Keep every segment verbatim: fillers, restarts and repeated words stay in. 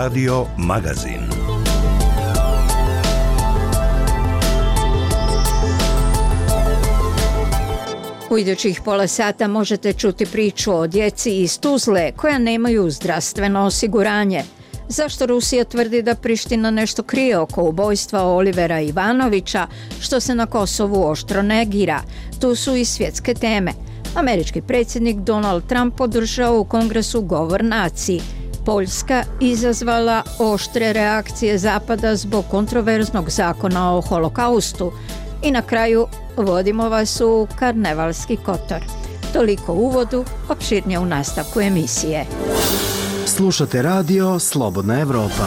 Radio Magazin. U idućih pola sata možete čuti priču o djeci iz Tuzle koja nemaju zdravstveno osiguranje. Zašto Rusija tvrdi da Priština nešto krije oko ubojstva Olivera Ivanovića, što se na Kosovu oštro negira? Tu su i svjetske teme. Američki predsjednik Donald Trump podržao u Kongresu govor naciji. Poljska izazvala oštre reakcije Zapada zbog kontroverznog zakona o holokaustu. I na kraju vodimo vas u Karnevalski Kotor. Toliko u uvodu, opširnije u nastavku emisije. Slušate radio Slobodna Evropa.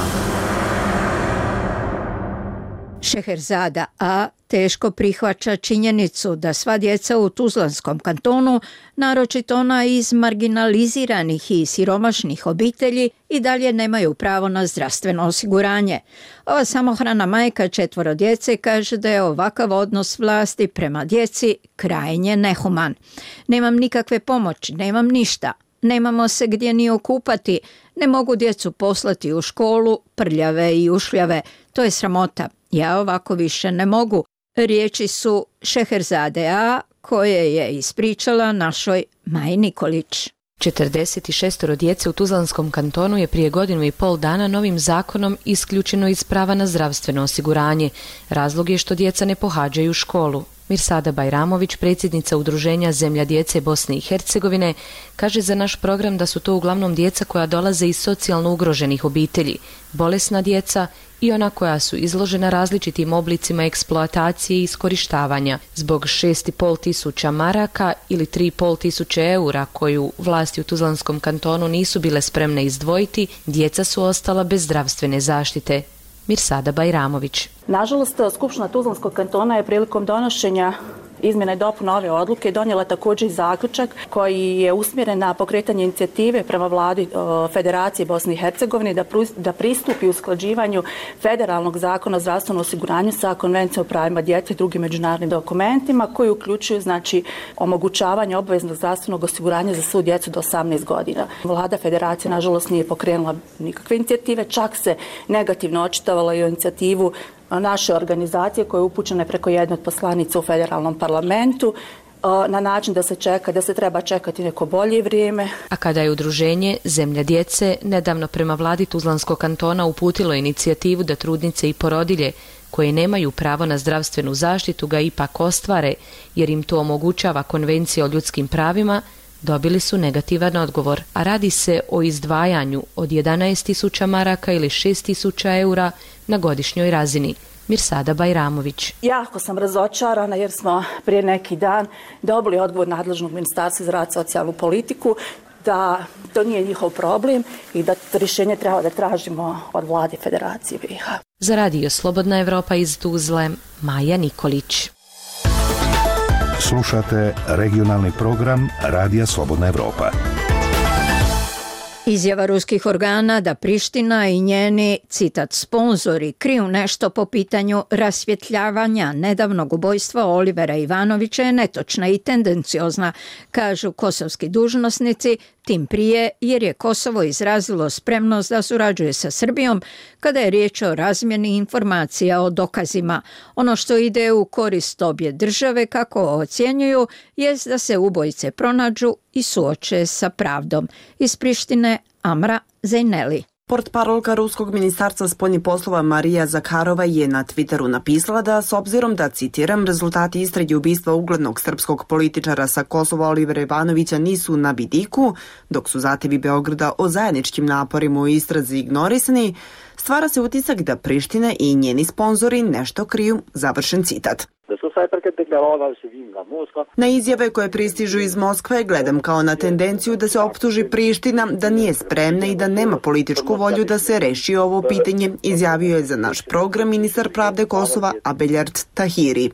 Šeherzada A teško prihvaća činjenicu da sva djeca u Tuzlanskom kantonu, naročito ona iz marginaliziranih i siromašnih obitelji, i dalje nemaju pravo na zdravstveno osiguranje. Ova samohrana majka četvoro djece kaže da je ovakav odnos vlasti prema djeci krajnje nehuman. Nemam nikakve pomoći, nemam ništa. Nemamo se gdje ni okupati, ne mogu djecu poslati u školu, prljave i ušljave. To je sramota. Ja ovako više ne mogu. Riječi su Šeherzade A, koje je ispričala našoj Maji Nikolić. četrdeset šest djece u Tuzlanskom kantonu je prije godinu i pol dana novim zakonom isključeno iz prava na zdravstveno osiguranje. Razlog je što djeca ne pohađaju školu. Mirsada Bajramović, predsjednica Udruženja Zemlja djece Bosne i Hercegovine, kaže za naš program da su to uglavnom djeca koja dolaze iz socijalno ugroženih obitelji, bolesna djeca i ona koja su izložena različitim oblicima eksploatacije i iskorištavanja. Zbog šest i pol tisuća maraka ili tri i pol tisuće eura koju vlasti u Tuzlanskom kantonu nisu bile spremne izdvojiti, djeca su ostala bez zdravstvene zaštite. Mirsada Bajramović. Nažalost, Skupština Tuzlanskog kantona je prilikom donošenja izmjena i dopuna ove odluke donijela također i zaključak koji je usmjeren na pokretanje inicijative prema vladi Federacije Bosne i Hercegovine da, da pristupi usklađivanju federalnog zakona o zdravstvenom osiguranju sa Konvencijom o pravima djece i drugim međunarodnim dokumentima koji uključuju znači omogućavanje obaveznog zdravstvenog osiguranja za svu djecu do osamnaest godina. Vlada Federacije nažalost nije pokrenula nikakve inicijative, čak se negativno očitovala i o inicijativu naše organizacije koja je upućena preko jedne od poslanica u federalnom parlamentu na način da se čeka, da se treba čekati neko bolje vrijeme. A kada je udruženje Zemlja djece nedavno prema vladi Tuzlanskog kantona uputilo inicijativu da trudnice i porodilje koje nemaju pravo na zdravstvenu zaštitu ga ipak ostvare jer im to omogućava Konvencija o ljudskim pravima, dobili su negativan odgovor, a radi se o izdvajanju od jedanaest tisuća maraka ili šest tisuća eura na godišnjoj razini. Mirsada Bajramović. Jako sam razočarana jer smo prije neki dan dobili odgovor nadležnog Ministarstva za rad i socijalnu politiku da to nije njihov problem i da rješenje treba da tražimo od vlade Federacije B i H. Za radio Slobodna Evropa iz Tuzle, Maja Nikolić. Slušate regionalni program Radija Slobodna Evropa. Izjava ruskih organa da Priština i njeni, citat, sponzori kriju nešto po pitanju rasvjetljavanja nedavnog ubojstva Olivera Ivanovića je netočna i tendenciozna, kažu kosovski dužnosnici, tim prije jer je Kosovo izrazilo spremnost da surađuje sa Srbijom kada je riječ o razmjeni informacija o dokazima. Ono što ide u korist obje države, kako ocjenjuju, jest da se ubojice pronađu i suoče sa pravdom. Iz Prištine Amra Zejneli. Portparolka Ruskog ministarstva spoljnih poslova Marija Zakarova je na Twitteru napisala da s obzirom da, citiram, rezultati istrage ubistva uglednog srpskog političara sa Kosova Olivera Ivanovića nisu na vidiku, dok su zahtevi Beograda o zajedničkim naporima u istrazi ignorisani, stvara se utisak da Priština i njeni sponzori nešto kriju, završen citat. Na izjave koje pristižu iz Moskve gledam kao na tendenciju da se optuži Priština da nije spremna i da nema političku volju da se reši ovo pitanje, izjavio je za naš program ministar pravde Kosova Abeljard Tahiri.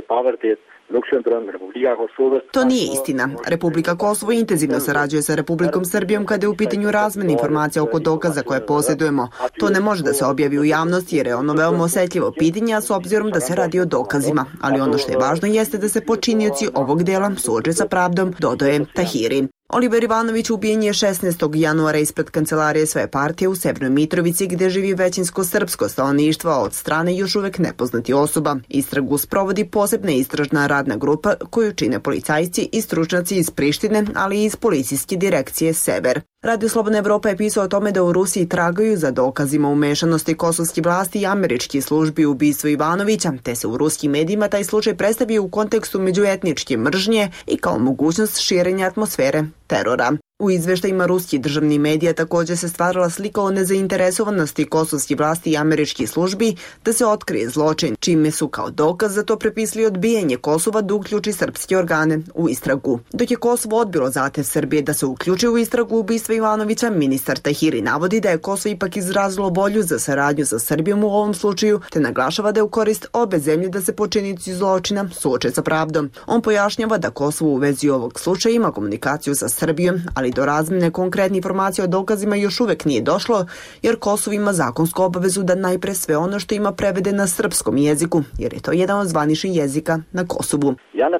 To nije istina. Republika Kosovo intenzivno sarađuje sa Republikom Srbijom kada je u pitanju razmjena informacija oko dokaza koje posjedujemo. To ne može da se objavi u javnosti jer je ono veoma osjetljivo pitanje, s obzirom da se radi o dokazima. Ali ono što je važno jeste da se počinioci ovog dela suoče sa pravdom, dodaje Tahiri. Oliver Ivanović ubijen je šesnaestog januara ispred kancelarije svoje partije u Severnoj Mitrovici gde živi većinsko srpsko stanovništvo od strane još uvek nepoznati osoba. Istragu sprovodi posebna istražna radna grupa koju čine policajci i stručnjaci iz Prištine, ali i iz policijske direkcije Sever. Radio Slobodna Evropa je pisao o tome da u Rusiji tragaju za dokazima umešanosti kosovskih vlasti i američkih službi u ubistvo Ivanovića, te se u ruskim medijima taj slučaj predstavio u kontekstu međuetničke mržnje i kao mogućnost širenja atmosfere terora. U izveštajima ruskih državnih medija također se stvarala slika o nezainteresovanosti kosovskih vlasti i američkih službi da se otkrije zločin, čime su kao dokaz za to prepisali odbijanje Kosova da uključi srpske organe u istragu. Dok je Kosovo odbilo zahtev Srbije da se uključi u istragu ubistva Ivanovića, ministar Tahiri navodi da je Kosovo ipak izrazilo volju za saradnju sa Srbijom u ovom slučaju, te naglašava da je u korist obe zemlje da se počinioci zločina suoče sa pravdom. On pojašnjava da Kosovo u vezi ovog slučaja ima komunikaciju sa Srbijom, ali do razmjene konkretne informacije o dokazima još uvek nije došlo, jer Kosovo ima zakonsku obavezu da najpre sve ono što ima prevede na srpskom jeziku, jer je to jedan od zvaničnih jezika na Kosovu.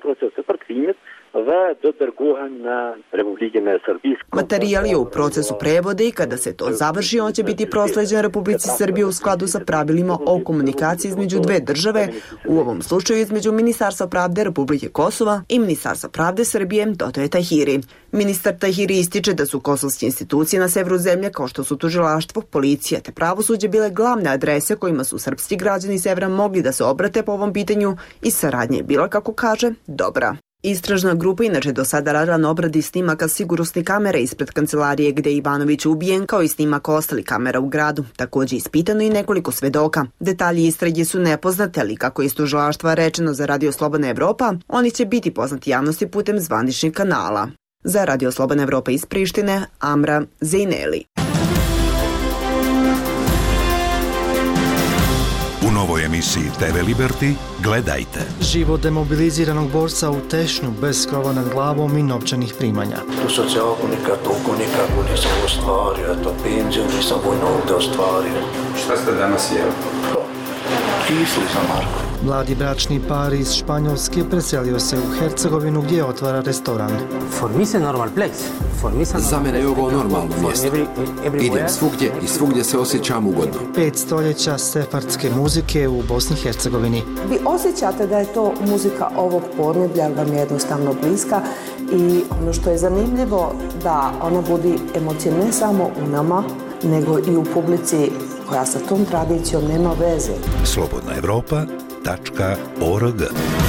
Materijal je u procesu prevode i kada se to završi, on će biti prosleđen Republici Srbije u skladu sa pravilima o komunikaciji između dve države, u ovom slučaju između Ministarstva pravde Republike Kosova i Ministarstva pravde Srbije, dodaje Tahiri. Ministar Tahiri ističe da su kosovske institucije na severu zemlje, kao što su tužilaštvo, policija te pravosuđe, bile glavne adrese kojima su srpski građani severa mogli da se obrate po ovom pitanju i saradnja je bila, kako kaže, dobra. Istražna grupa inače do sada radila na obradi snimaka sigurnosnih kamera ispred kancelarije gde je Ivanović ubijen, kao i snimaka ostalih kamera u gradu. Također ispitano i nekoliko svedoka. Detalji istrage su nepoznate, ali kako je iz tužilaštva rečeno za Radio Slobodna Evropa, oni će biti poznati javnosti putem zvaničnih kanala. Za Radio Slobodna Evropa iz Prištine, Amra Zejneli. U novoj emisiji te ve Liberty gledajte. Život demobiliziranog borca u Tešnju bez krova nad glavom i novčanih primanja. Tu socijalku nikad, toliko nikako nisam ostvario, to penziju nisam vojno ovdje ostvario. Šta ste danas jeli? Kisli za Marko. Mladi bračni par iz Španjolske preselio se u Hercegovinu gdje otvara restoran. Za mene je ovo normalno mjesto. Idem svugdje i svugdje se osjećam ugodno. Pet stoljeća sefardske muzike u Bosni i Hercegovini. Vi osjećate da je to muzika ovog podneblja, vam je jednostavno bliska i ono što je zanimljivo da ona budi emocije ne samo u nama, nego i u publici koja sa tom tradicijom nema veze. slobodna evropa tačka org.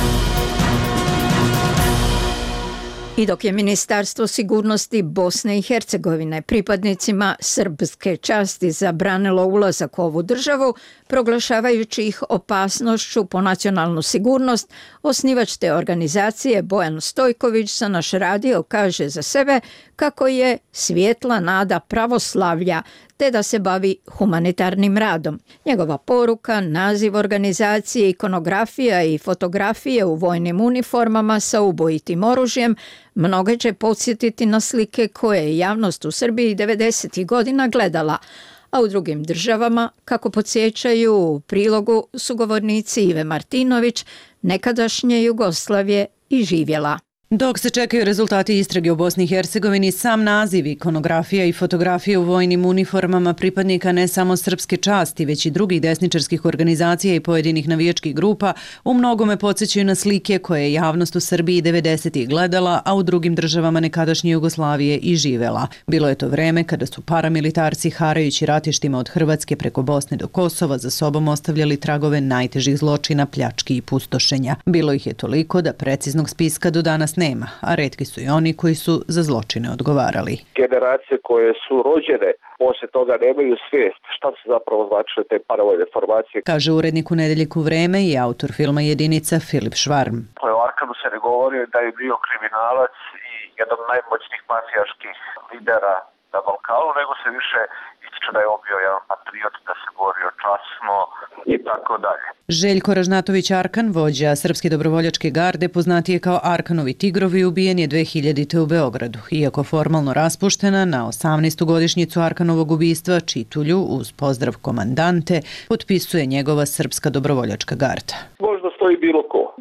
I dok je Ministarstvo sigurnosti Bosne i Hercegovine pripadnicima srpske časti zabranilo ulazak u ovu državu, proglašavajući ih opasnošću po nacionalnu sigurnost, osnivač te organizacije Bojan Stojković za naš radio kaže za sebe kako je svjetla nada pravoslavlja te da se bavi humanitarnim radom. Njegova poruka, naziv organizacije, ikonografija i fotografije u vojnim uniformama sa ubojitim oružjem mnoge će podsjetiti na slike koje je javnost u Srbiji devedesetih godina gledala, a u drugim državama, kako podsjećaju u prilogu sugovornici Ive Martinović, nekadašnje Jugoslavije i živjela. Dok se čekaju rezultati istrage u Bosni i Hercegovini, sam naziv, ikonografija i fotografije u vojnim uniformama pripadnika ne samo srpske časti, već i drugih desničarskih organizacija i pojedinih navijačkih grupa u mnogome podsjećaju na slike koje je javnost u Srbiji devedesetih gledala, a u drugim državama nekadašnje Jugoslavije i živela. Bilo je to vreme kada su paramilitarci harajući ratištima od Hrvatske preko Bosne do Kosova za sobom ostavljali tragove najtežih zločina, pljački i pustošenja. Bilo ih je toliko da preciznog spiska do danas nema, a retki su i oni koji su za zločine odgovarali. Generacije koje su rođene poslije toga nemaju svijest šta su zapravo značile te paravojne formacije. Kaže urednik u Nedeljiku Vreme i autor filma Jedinica Filip Švarm. O Arkanu se ne govori da je bio kriminalac i jedan od najmoćnijih mafijaških lidera na Balkanu, nego se više ističe da je on bio jedan patriot, da se borio časno i tako dalje. Željko Ražnatović Arkan, vođa Srpske dobrovoljačke garde, poznatije kao Arkanovi tigrovi, ubijen je dve hiljadite u Beogradu. Iako formalno raspuštena, na osamnaestu godišnjicu Arkanovog ubistva čitulju uz pozdrav komandante potpisuje njegova Srpska dobrovoljačka garda. Možda stoji bilo ko.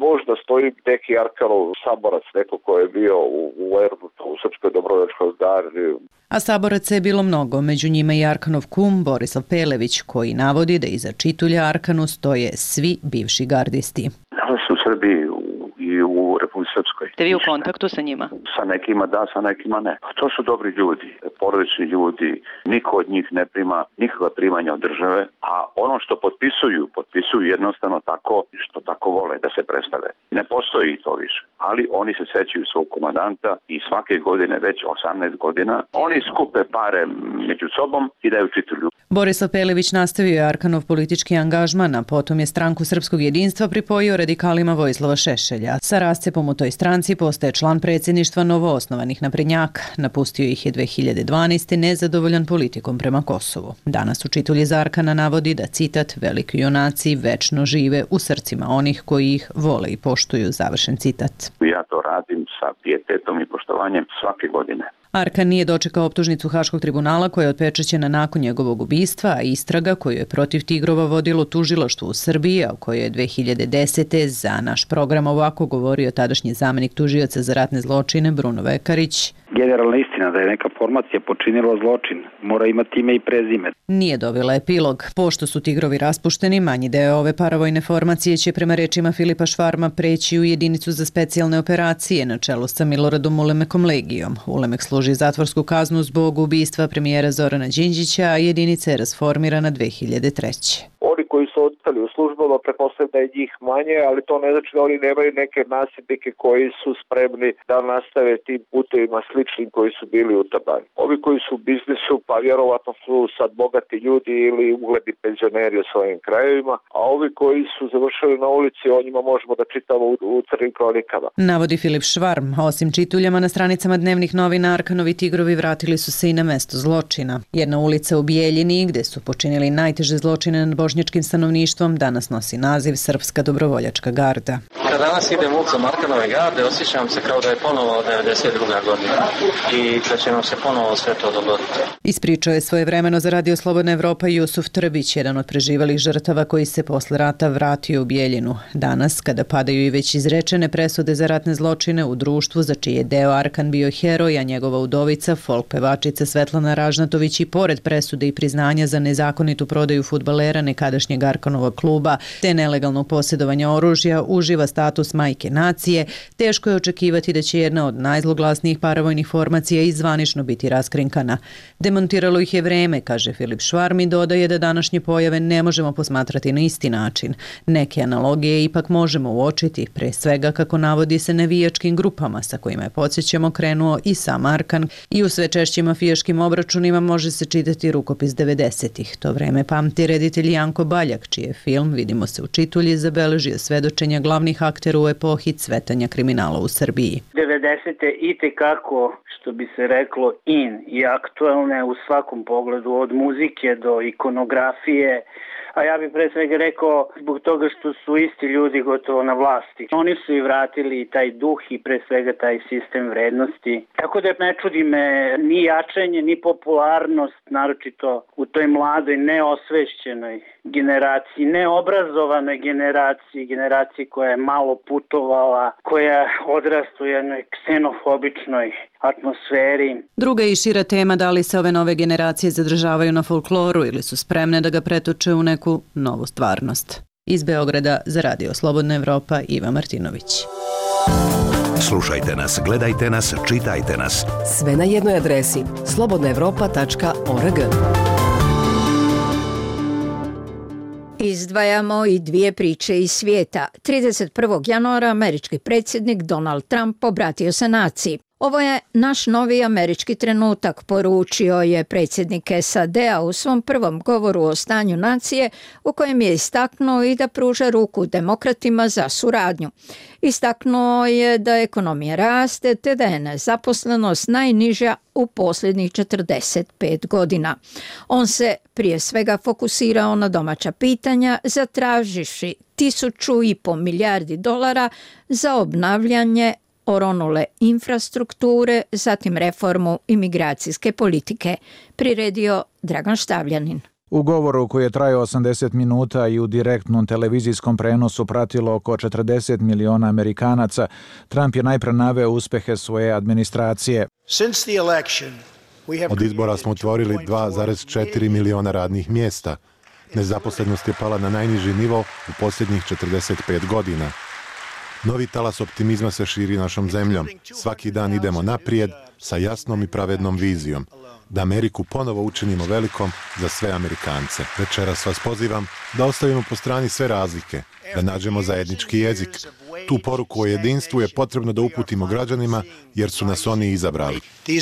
Možda stoji neki Arkanov saborac, neko ko je bio u, u Erbutu, u Srpskoj dobrovoljačkoj gardi. A saboraca je bilo mnogo, među njima i Arkanov kum Borislav Pelević, koji navodi da iza čitulja Arkanu stoje svi bivši gardisti. Nalaze se u Srbiji i u Republici Srpskoj. Ste vi u kontaktu sa njima? Sa nekima da, sa nekima ne. To su dobri ljudi, porodični ljudi, niko od njih ne prima nikakva primanja od države, a ono što potpisuju, potpisuju jednostavno tako što tako vole da se predstave. Ne postoji to više, ali oni se sećaju svog komandanta i svake godine, već osamnaest godina, oni skupe pare među sobom i daju čitulju. Borislav Pelević nastavio je Arkanov politički angažman, a potom je Stranku srpskog jedinstva pripojio radikalima Vojislava Šešelja. Sa rascepom u toj stranci postaje član predsjedništva novoosnovanih naprednjaka. Napustio ih je dve hiljade dvanaeste. nezadovoljan politikom prema Kosovu. Danas u čitulji za Arkana navodi da, citat, veliki junaci večno žive u srcima onih koji ih vole i poštuju, završen citat. Ja to radim sa pijetetom i poštovanjem svake godine. Arkan nije dočekao optužnicu Haškog tribunala koja je otpečaćena nakon njegovog ubistva, a istraga koju je protiv Tigrova vodilo tužilaštvo u Srbiji, a u kojoj je dve hiljade desete. za naš program ovako govorio tadašnji zamenik tužioca za ratne zločine Bruno Vekarić. Generalna istina da je neka formacija počinila zločin mora imati ime i prezime. Nije dobila epilog. Pošto su Tigrovi raspušteni, manji deo ove paravojne formacije će prema rečima Filipa Švarma preći u jedinicu za specijalne operacije na čelu sa Miloradom Ulemekom Legijom. Ulemek služi zatvorsku kaznu zbog ubistva premijera Zorana Đinđića, a jedinica je rasformirana dve hiljade treće. Oni koji su ostali u službama, pretpostavljam da je njih manje, ali to ne znači da oni nemaju neke nasljednike koji su spremni da nastave tim putevima sličnim koji su bili utabani. Ovi koji su u biznisu, pa vjerovatno su sad bogati ljudi ili ugledni penzioneri u svojim krajevima, a ovi koji su završili na ulici, o njima možemo da čitamo u, u crnim kronikama. Navodi Filip Švarm. Osim čituljama na stranicama dnevnih novina, Arkanovi Tigrovi vratili su se i na mesto zločina. Jedna ulica u Bijeljini, gde su počinili najteže zločine nad bošnjačkim stanovništvom, danas nosi naziv Srpska dobrovoljačka garda. Kad danas idem ulicom Arkanove garde, osjećam se kao da je ponovo devedeset druga godina i da će nam se ponovo sve to dogoditi. Ispričao je svojevremeno za Radio Slobodna Evropa Jusuf Trbić, jedan od preživalih žrtava koji se posle rata vratio u Bijeljinu. Danas, kada padaju i već izrečene presude za ratne zločine u društvu za čiji je deo Arkan bio heroj, a njegova udovica, folk pevačica Svetlana Ražnatović, i pored presude i priznanja za nezakonitu prodaju fudbalera nekadašnjeg Arkanovog kluba te nelegalnog posjedovanja oružja, uživa status majke nacije, teško je očekivati da će jedna od najzloglasnijih paravojnih formacija i zvanično biti raskrinkana. Demontiralo ih je vreme, kaže Filip Švarm, i dodaje da današnje pojave ne možemo posmatrati na isti način. Neke analogije ipak možemo uočiti, pre svega kako navodi se navijačkim grupama sa kojima je, podsjećamo, krenuo i sam Arkan, i u sve češćim mafijaškim obračunima može se čitati rukopis devedesetih. To vreme pamti reditelj Janko Baljak, čiji je film Vidimo se u čitulji zabeležio svedočenja glavnih aktera u epohi cvetanja kriminala u Srbiji. devedesete i tekako, što bi se reklo, in i aktuelne u svakom pogledu, od muzike do ikonografije, a ja bih pre svega rekao zbog toga što su isti ljudi gotovo na vlasti. Oni su i vratili taj duh i pre svega taj sistem vrednosti. Tako da ne čudi me ni jačanje, ni popularnost, naročito u toj mladoj, neosvešćenoj generaciji, neobrazovanoj generaciji, generaciji koja je malo putovala, koja odrasta u jednoj ksenofobičnoj atmosferi. Druga i šira tema, da li se ove nove generacije zadržavaju na folkloru ili su spremne da ga pretoče u neku novu stvarnost. Iz Beograda za Radio Slobodna Evropa, Iva Martinović. Slušajte nas, gledajte nas, čitajte nas. Sve na jednoj adresi slobodna evropa tačka org. Izdvajamo i dvije priče iz svijeta. trideset prvog januara američki predsjednik Donald Trump obratio se naciji. Ovo je naš novi američki trenutak, poručio je predsjednik S A D-a u svom prvom govoru o stanju nacije, u kojem je istaknuo i da pruža ruku demokratima za suradnju. Istaknuo je da ekonomija raste te da je nezaposlenost najniža u posljednjih četrdeset pet godina. On se prije svega fokusirao na domaća pitanja, zatraživši tisuću i po milijardi dolara za obnavljanje oronule infrastrukture, zatim reformu imigracijske politike, priredio Dragan Štavljanin. U govoru koji je trajao osamdeset minuta i u direktnom televizijskom prenosu pratilo oko četrdeset miliona Amerikanaca, Trump je najpre naveo uspehe svoje administracije. Od izbora smo otvorili dva zarez četiri miliona radnih mjesta. Nezaposlenost je pala na najniži nivo u posljednjih četrdeset pet godina. Novi talas optimizma se širi našom zemljom. Svaki dan idemo naprijed sa jasnom i pravednom vizijom. Da Ameriku ponovo učinimo velikom za sve Amerikance. Večeras vas pozivam da ostavimo po strani sve razlike, da nađemo zajednički jezik. Tu poruku o jedinstvu je potrebno da uputimo građanima jer su nas oni izabrali.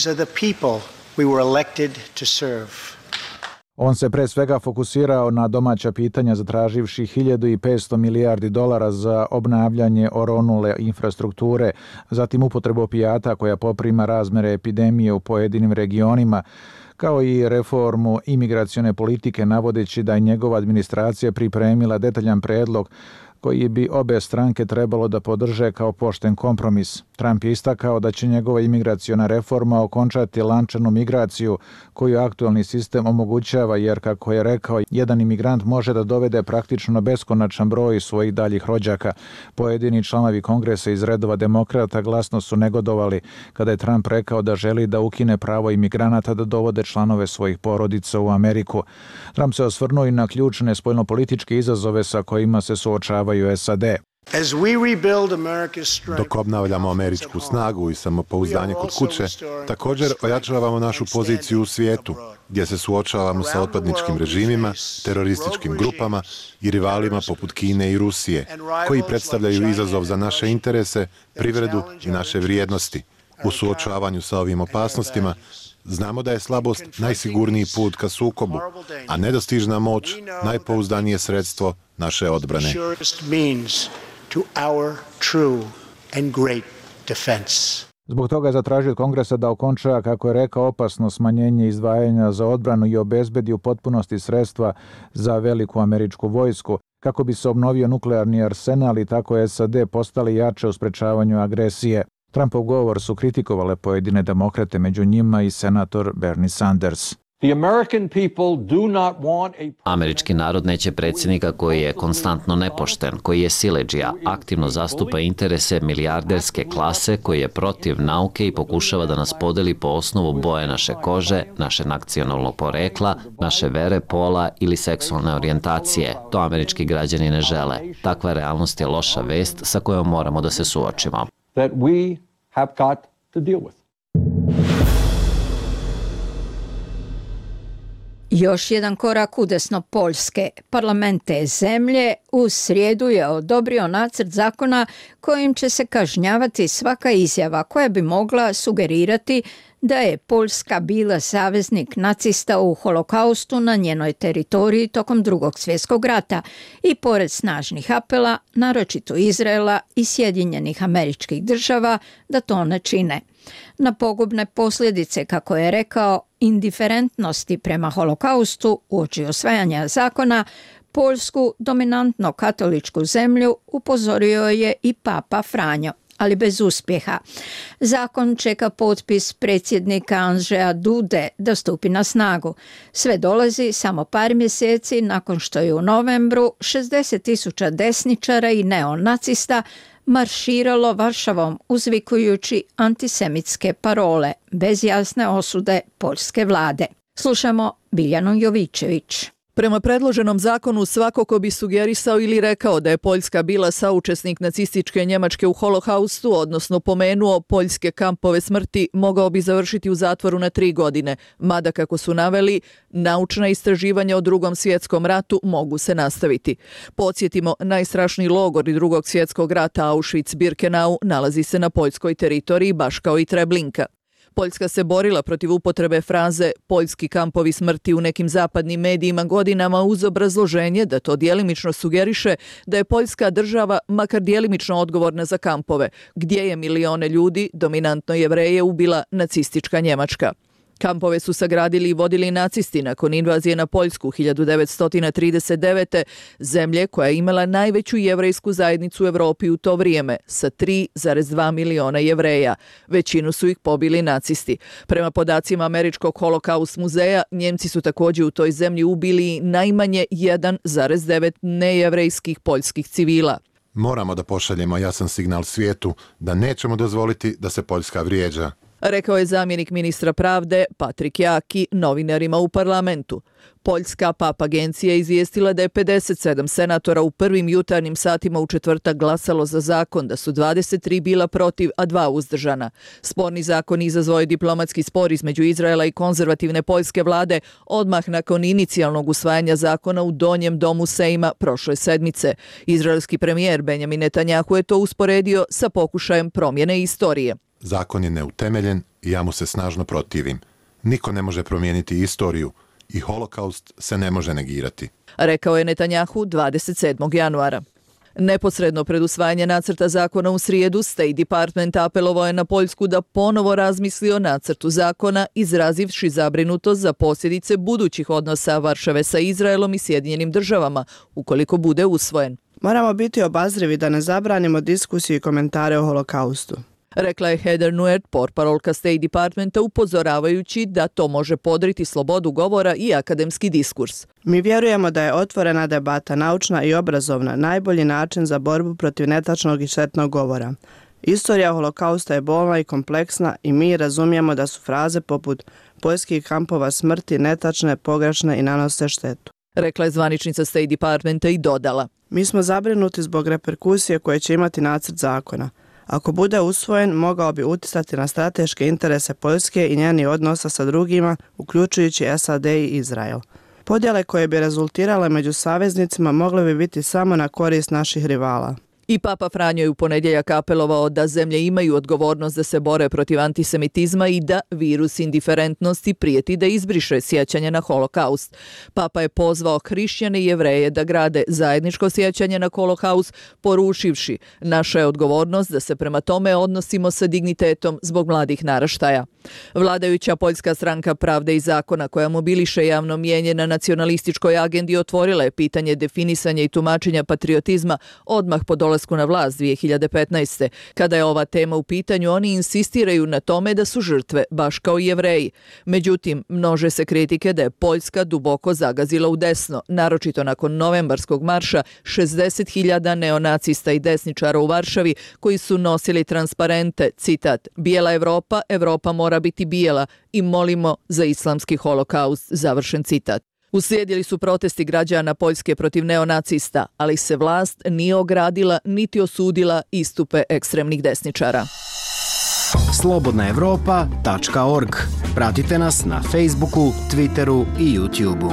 On se pre svega fokusirao na domaća pitanja zatraživši hiljadu petsto milijardi dolara za obnavljanje oronule infrastrukture, zatim upotrebu opijata koja poprima razmere epidemije u pojedinim regionima, kao i reformu imigracione politike, navodeći da je njegova administracija pripremila detaljan predlog koji bi obe stranke trebalo da podrže kao pošten kompromis. Trump je istakao da će njegova imigraciona reforma okončati lančanu migraciju koju aktualni sistem omogućava, jer, kako je rekao, jedan imigrant može da dovede praktično beskonačan broj svojih daljih rođaka. Pojedini članovi kongresa iz redova demokrata glasno su negodovali kada je Trump rekao da želi da ukine pravo imigranata da dovode članove svojih porodica u Ameriku. Trump se osvrnuo i na ključne spoljnopolitičke izazove sa kojima se suočava S A D. Dok obnavljamo američku snagu i samopouzdanje kod kuće, također ojačavamo našu poziciju u svijetu, gdje se suočavamo sa otpadničkim režimima, terorističkim grupama i rivalima poput Kine i Rusije, koji predstavljaju izazov za naše interese, privredu i naše vrijednosti. U suočavanju sa ovim opasnostima znamo da je slabost najsigurniji put ka sukobu, a nedostižna moć najpouzdanije sredstvo naše odbrane. Zbog toga je zatražio od Kongresa da okonča, kako je rekao, opasno smanjenje izdvajanja za odbranu i obezbedi u potpunosti sredstva za veliku američku vojsku, kako bi se obnovio nuklearni arsenal i tako S A D postali jače u sprečavanju agresije. Trumpov govor su kritikovale pojedine demokrate, među njima i senator Bernie Sanders. Američki narod neće predsjednika koji je konstantno nepošten, koji je siledžija, aktivno zastupa interese milijarderske klase, koji je protiv nauke i pokušava da nas podeli po osnovu boje naše kože, naše nacionalnog porekla, naše vere, pola ili seksualne orijentacije. To američki građani ne žele. Takva realnost je loša vest sa kojom moramo da se suočimo. That we have got to deal with. Još jedan korak udesno Poljske. Parlament te zemlje u srijedu je odobrio nacrt zakona kojim će se kažnjavati svaka izjava koja bi mogla sugerirati da je Poljska bila saveznik nacista u holokaustu na njenoj teritoriji tokom Drugog svjetskog rata i pored snažnih apela, naročito Izraela i Sjedinjenih Američkih Država, da to ne čine. Na pogubne posljedice, kako je rekao, indiferentnosti prema holokaustu uoči osvajanja zakona, Poljsku, dominantno katoličku zemlju, upozorio je i Papa Franjo, ali bez uspjeha. Zakon čeka potpis predsjednika Andrzeja Dude da stupi na snagu. Sve dolazi samo par mjeseci nakon što je u novembru šezdeset tisuća desničara i neonacista marširalo Varšavom uzvikujući antisemitske parole bez jasne osude poljske vlade. Slušamo Biljanu Jovićević. Prema predloženom zakonu svako ko bi sugerisao ili rekao da je Poljska bila saučesnik nacističke Njemačke u holokaustu, odnosno pomenuo poljske kampove smrti, mogao bi završiti u zatvoru na tri godine, mada, kako su naveli, naučna istraživanja o Drugom svjetskom ratu mogu se nastaviti. Podsjetimo, najstrašniji logor i Drugog svjetskog rata Auschwitz-Birkenau nalazi se na poljskoj teritoriji, baš kao i Treblinka. Poljska se borila protiv upotrebe fraze poljski kampovi smrti u nekim zapadnim medijima godinama uz obrazloženje da to djelimično sugeriše da je Poljska država makar djelimično odgovorna za kampove, gdje je milione ljudi, dominantno Jevreje, ubila nacistička Njemačka. Kampove su sagradili i vodili nacisti nakon invazije na Poljsku hiljadu devetsto trideset devete. zemlje koja je imala najveću jevrejsku zajednicu u Evropi u to vrijeme, sa tri zarez dva miliona jevreja. Većinu su ih pobili nacisti. Prema podacima Američkog holokaust muzeja, Njemci su također u toj zemlji ubili najmanje jedan zarez devet nejevrejskih poljskih civila. Moramo da pošaljemo jasan signal svijetu da nećemo dozvoliti da se Poljska vrijeđa, rekao je zamjenik ministra pravde Patrik Jaki novinarima u parlamentu. Poljska PAP agencija izvijestila da je pedeset sedam senatora u prvim jutarnjim satima u četvrtak glasalo za zakon, da su dvadeset tri bila protiv, a dva uzdržana. Sporni zakon izazvao je diplomatski spor između Izraela i konzervativne poljske vlade odmah nakon inicijalnog usvajanja zakona u donjem domu Sejma prošle sedmice. Izraelski premijer Benjamin Netanjahu je to usporedio sa pokušajem promjene istorije. Zakon je neutemeljen i ja mu se snažno protivim. Niko ne može promijeniti istoriju i holokaust se ne može negirati, rekao je Netanjahu dvadeset sedmog januara. Neposredno pred usvajanje nacrta zakona u srijedu, State Department apelovao je na Poljsku da ponovo razmisli o nacrtu zakona, izrazivši zabrinutost za posljedice budućih odnosa Varšave sa Izraelom i Sjedinjenim državama, ukoliko bude usvojen. Moramo biti obazrivi da ne zabranimo diskusiju i komentare o holokaustu, rekla je Heather Nauert, portparolka State Departmenta, upozoravajući da to može podriti slobodu govora i akademski diskurs. Mi vjerujemo da je otvorena debata, naučna i obrazovna, najbolji način za borbu protiv netačnog i štetnog govora. Istorija holokausta je bolna i kompleksna i mi razumijemo da su fraze poput poljskih kampova smrti netačne, pogrešne i nanose štetu, rekla je zvaničnica State Departmenta i dodala. Mi smo zabrinuti zbog reperkusije koje će imati nacrt zakona. Ako bude usvojen, mogao bi uticati na strateške interese Poljske i njeni odnosa sa drugima, uključujući S A D i Izrael. Podjele koje bi rezultirale među saveznicima mogle bi biti samo na korist naših rivala. I Papa Franjo je u ponedjeljak apelovao da zemlje imaju odgovornost da se bore protiv antisemitizma i da virus indiferentnosti prijeti da izbriše sjećanje na holokaust. Papa je pozvao hrišćane i jevreje da grade zajedničko sjećanje na holokaust, porušivši: naša je odgovornost da se prema tome odnosimo sa dignitetom zbog mladih naraštaja. Vladajuća poljska stranka Pravde i zakona, koja mobiliše javno mnijenje na nacionalističkoj agendi, otvorila je pitanje definisanja i tumačenja patriotizma odmah po dolasku na vlast dvije hiljade petnaeste. Kada je ova tema u pitanju, oni insistiraju na tome da su žrtve, baš kao i Jevreji. Međutim, množe se kritike da je Poljska duboko zagazila u desno, naročito nakon novembarskog marša šezdeset hiljada neonacista i desničara u Varšavi koji su nosili transparente, citat: "Bijela Evropa, Evropa mora biti bijela i molimo za islamski holokaust", završen citat. Uslijedili su protesti građana Poljske protiv neonacista, ali se vlast nije ogradila niti osudila istupe ekstremnih desničara. slobodna evropa tačka org. Pratite nas na Facebooku, Twitteru i YouTubeu.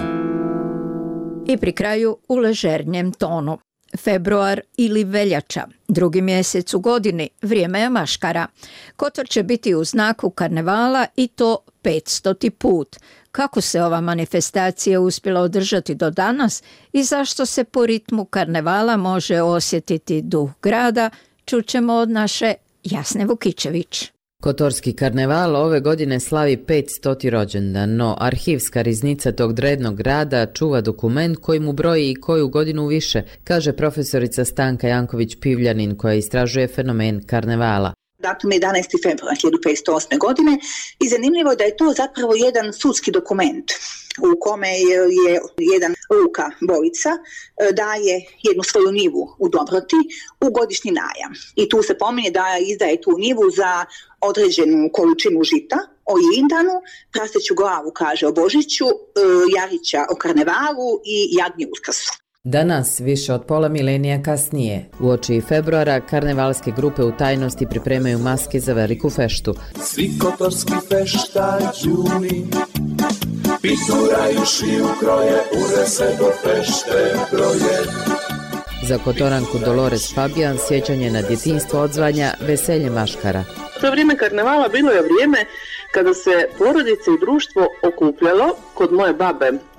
I pri kraju u ležernjem tonu. Februar ili veljača, drugi mjesec u godini, vrijeme je maškara. Kotor će biti u znaku karnevala i to petstoti put. Kako se ova manifestacija uspjela održati do danas i zašto se po ritmu karnevala može osjetiti duh grada, čućemo od naše Jasne Vukičević. Kotorski karneval ove godine slavi petstoti rođendan, no arhivska riznica tog drednog grada čuva dokument koji mu broji i koju godinu više, kaže profesorica Stanka Janković-Pivljanin koja istražuje fenomen karnevala. Datum jedanaesti februar hiljadu petsto osme. godine i zanimljivo je da je to zapravo jedan sudski dokument u kome je jedan Luka Borica daje jednu svoju njivu u Dobroti u godišnji najam. I tu se pominje da izdaje tu njivu za određenu količinu žita o Irindanu, praseću glavu kaže o Božiću, Jarića o karnevalu i Jagnji Uskrsu. Danas, više od pola milenija kasnije, uoči februara, karnevalske grupe u tajnosti pripremaju maske za veliku feštu. Svi kotorski feštađuni pituraju šiju kroje, ure se do fešte broje. Za Kotoranku Dolores Fabijan sjećanje na djetinjstvo odzvanja veselje maškara. To vrijeme karnevala bilo je vrijeme kada se porodice i društvo okupljalo kod moje babe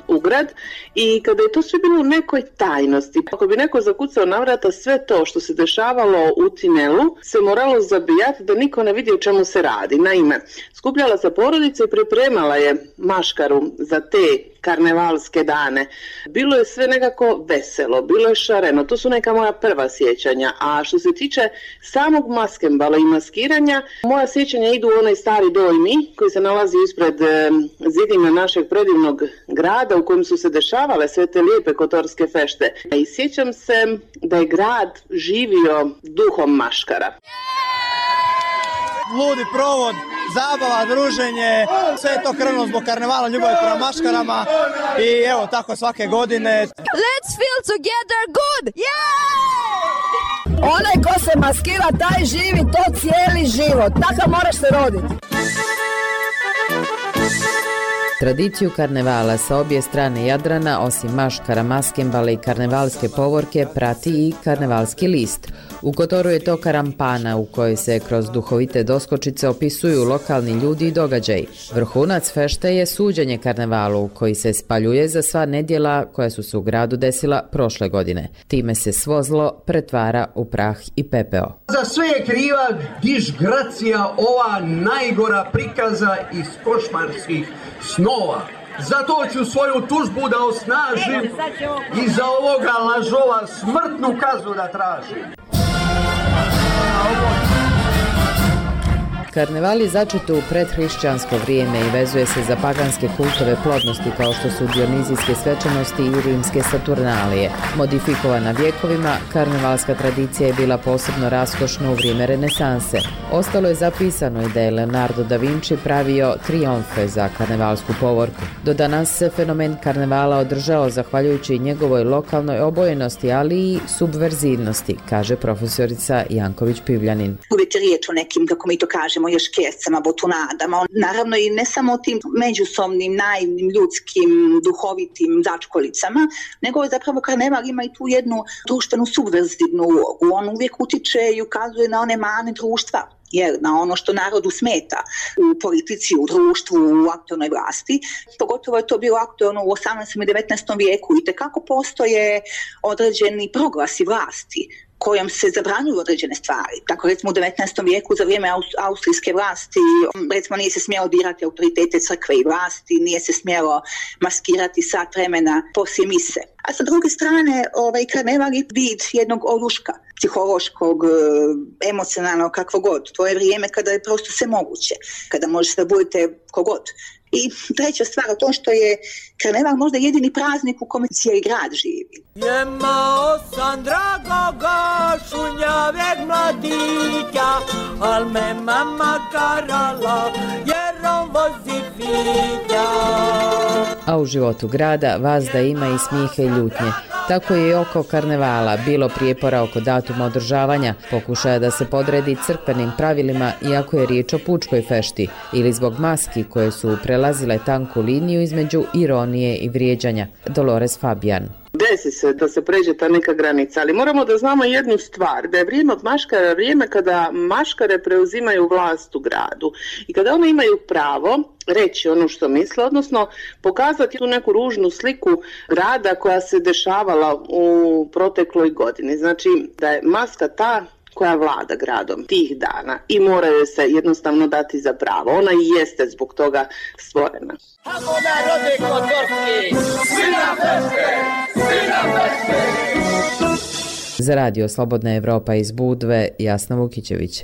u grad i kada je to sve bilo u nekoj tajnosti. Ako bi neko zakucao na vrata, sve to što se dešavalo u tunelu se moralo zabijati da niko ne vidi o čemu se radi. Naime, skupljala se porodica i pripremala je maškaru za te karnevalske dane. Bilo je sve nekako veselo, bilo je šareno, to su neka moja prva sjećanja. A što se tiče samog maskembala i maskiranja, moja sjećanja idu u onaj stari dojmi koji se nalazi ispred e, zidina našeg predivnog grada u kojem su se dešavale sve te lijepe kotorske fešte. I sjećam se da je grad živio duhom maškara. Ludi provod, zabava, druženje, sve je to krenulo zbog karnevala, ljubavi prema maškarama i evo tako svake godine. Let's feel together good! Yeah! Onaj ko se maskira, taj živi to cijeli život. Tako moraš se roditi. Tradiciju karnevala sa obje strane Jadrana, osim maškara, maskembala i karnevalske povorke, prati i karnevalski list. U Kotoru je to karampana u kojoj se kroz duhovite doskočice opisuju lokalni ljudi i događaji. Vrhunac fešte je suđenje karnevalu koji se spaljuje za sva nedjela koja su se u gradu desila prošle godine. Time se svo zlo pretvara u prah i pepeo. Za sve je kriva dižgracija, ova najgora prikaza iz košmarskih snova. Zato ću svoju tužbu da osnažim i za ovoga lažova smrtnu kaznu da tražim. Karneval je začet u predhrišćansko vrijeme i vezuje se za paganske kultove plodnosti kao što su dionizijske svečanosti i rimske saturnalije. Modifikovana vjekovima, karnevalska tradicija je bila posebno raskošna u vrijeme renesanse. Ostalo je zapisano i da je Leonardo da Vinci pravio trijomfe za karnevalsku povorku. Do danas se fenomen karnevala održao zahvaljujući njegovoj lokalnoj obojenosti, ali i subverzivnosti, kaže profesorica Janković Pivljanin. Uvijek je riječ o nekim, kako mi to kažemo, još kercama, botunadama. Naravno i ne samo o tim međusobnim, naivnim, ljudskim, duhovitim začkolicama, nego zapravo karneval ima i tu jednu društvenu subverzivnu ulogu. On uvijek utiče i ukazuje na one mane društva, jer na ono što narodu smeta u politici, u društvu, u aktualnoj vlasti. Pogotovo je to bilo aktualno u osamnaestom i devetnaestom vijeku i tekako postoje određeni proglasi vlasti kojom se zabranjuju određene stvari. Tako recimo u devetnaestom vijeku za vrijeme austrijske vlasti recimo nije se smjelo dirati autoritete crkve i vlasti, nije se smjelo maskirati sat vremena poslije mise. A sa druge strane, ovaj, karneval je vid jednog oruška, psihološkog, emocionalnog, kakvo god. To je vrijeme kada je prosto sve moguće, kada možete da budete kogod. I treća stvar o tom što je karneval možda jedini praznik u kome cijeli grad živi. Jemao sam dragoga šunjaveg mladića, al me mama karala jer on vozi fitja. A u životu grada vazda ima i smijehe i ljutnje. Tako je i oko karnevala bilo prijepora oko datuma održavanja, pokušaja da se podredi crkvenim pravilima iako je riječ o pučkoj fešti, ili zbog maski koje su prelazile tanku liniju između ironije i vrijeđanja. Dolores Fabian. Desi se da se pređe ta neka granica, ali moramo da znamo jednu stvar, da je vrijeme od maškara vrijeme kada maškare preuzimaju vlast u gradu i kada one imaju pravo reći ono što misle, odnosno pokazati tu neku ružnu sliku grada koja se dešavala u protekloj godini. Znači da je maska ta koja vlada gradom tih dana i mora joj se jednostavno dati za pravo. Ona i jeste zbog toga stvorena. Hajmo narode kotorski, svi na feste, svi na feste. Za Radio Slobodna Evropa iz Budve, Jasna Vukićević.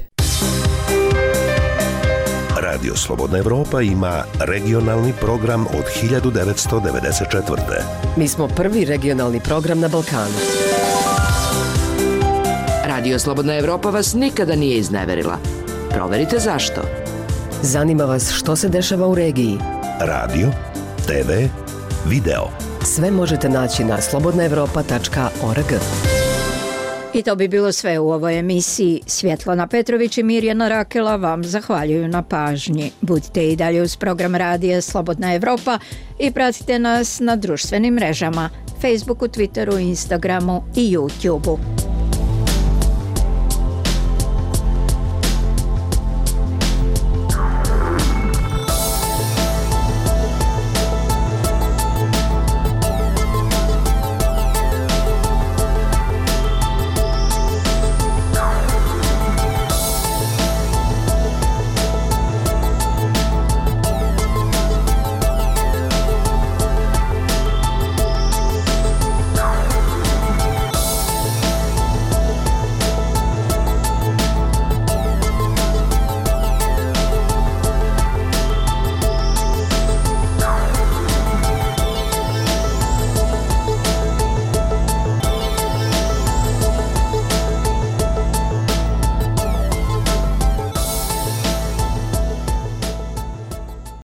Radio Slobodna Evropa ima regionalni program od hiljadu devetsto devedeset četvrte. Mi smo prvi regionalni program na Balkanu. Radio Slobodna Evropa vas nikada nije izneverila. Proverite zašto. Zanima vas što se dešava u regiji. Radio, te ve, video. Sve možete naći na slobodna evropa tačka org. I to bi bilo sve u ovoj emisiji. Svjetlana Petrović i Mirjana Rakela vam zahvaljuju na pažnji. Budite i dalje uz program Radija Slobodna Evropa i pratite nas na društvenim mrežama, Facebooku, Twitteru, Instagramu i YouTubeu.